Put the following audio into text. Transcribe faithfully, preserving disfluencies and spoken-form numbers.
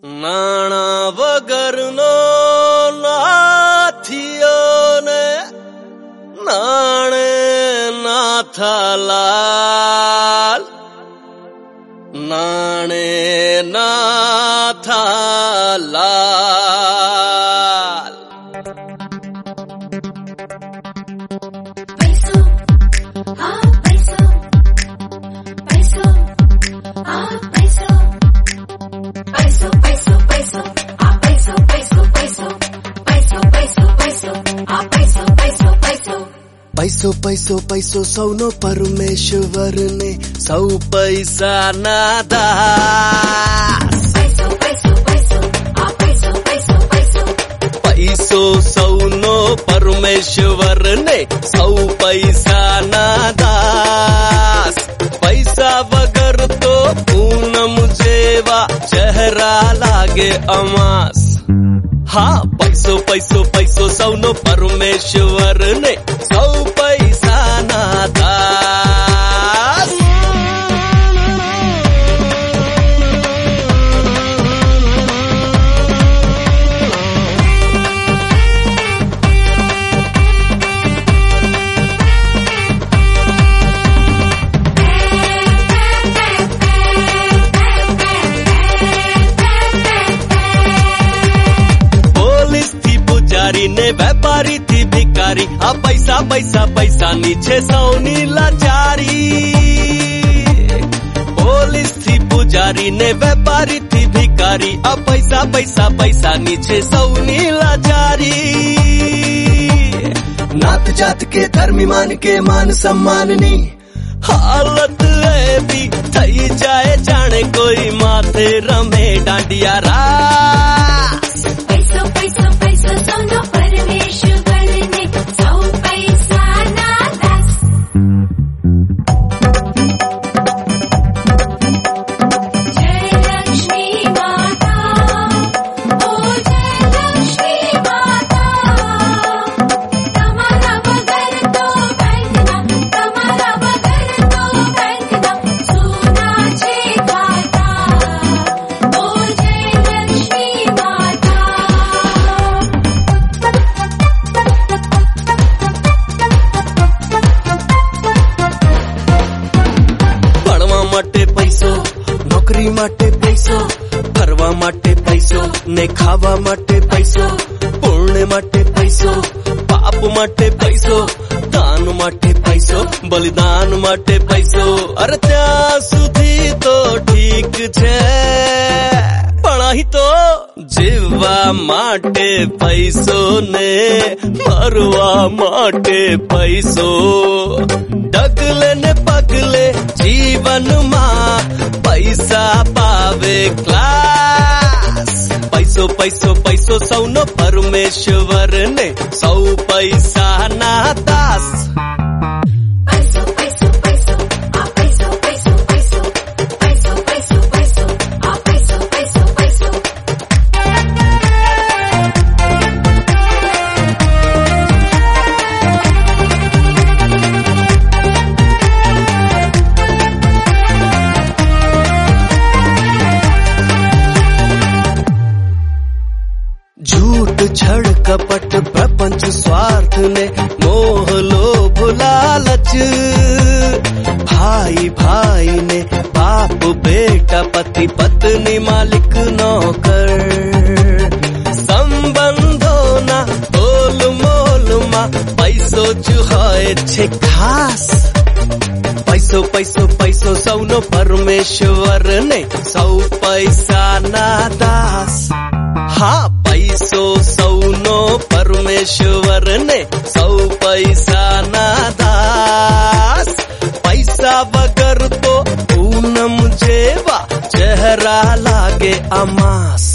નાણા વગરનો નાથિયોને નાણે નાથાલાલ નાણે નાથાલાલ પૈસો આ પૈસો પૈસો આ પૈસો પૈસો પૈસો પૈસો આ પૈસો પૈસો પૈસો પૈસો પૈસો પૈસો આ પૈસો પૈસો પૈસો પૈસો પૈસો પૈસો સૌનો પરમેશ્વર ને સૌ પૈસા ના દાસ પૈસો પૈસો પૈસો આ પૈસો પૈસો પૈસો પૈસો સૌનો પરમેશ્વર ને સૌ પૈસા ના દાસ પૈસા વગર તો પૂનમ જેવા ચહેરા લાગે અમાસ હા પૈસો પૈસો પૈસો સૌનો પરમેશ્વર ને સૌ પૈસા ના દાસ ને વેપારી થી ભિખારી આ પૈસા પૈસા પૈસા નીચે સૌની લાચારી પોલીસ થી પૂજારી ને વેપારી થી ભિખારી આ પૈસા પૈસા પૈસા નીચે સૌની લાચારી નાત જાત કે ધર્મી માન કે માન સન્માનની હાલત એવી થઈ જાય જાણે કોઈ માથે રમે દાંડિયા રાસ પૈસો પૈસો પૈસો સૌનો પરમેશ્વર ને સૌ પૈસા ના દાસ જય લક્ષ્મી માતા ઓ જય લક્ષ્મી માતા તમારા વગર તો બેંકના તમારા વગર તો બેંકના સોના છે ખાતા ઓ જય લક્ષ્મી માતા ભણવા માટે પૈસો નોકરી માટે પૈસો ફરવા માટે પૈસો ને ખાવા માટે પૈસો પુણ્ય માટે પૈસો પાપ માટે પૈસો દાન માટે પૈસો બલિદાન માટે પૈસો અરે ત્યાં સુધી તો ઠીક છે પણ અહીં તો જીવવા માટે પૈસો ને મરવા માટે પૈસો ડગલે ને પગલે જીવનમાં પૈસા પાવે ક્લાસ પૈસો પૈસો પૈસો સૌનો પરમેશ્વર ને સૌ પૈસા ના દાસ પૈસો પૈસો પૈસો આ પૈસો પૈસો પૈસો પૈસો પૈસો પૈસો આ પૈસો પૈસો પૈસો झूठ छड़ कपट प्रपंच स्वार्थ ने मोह लोभ लालच भाई भाई ने बाप बेटा पति पत्नी मालिक नौकर संबंधो ना तोल मोल मा पैसो ज होय छे खास पैसो पैसो पैसो सौनो परमेश्वर ने सौ पैसा ना दास हाँ पैसो सौनो परमेश्वर ने सौ पैसा ना दास पैसा वगर तो पूनम जेवा चेहरा लागे अमास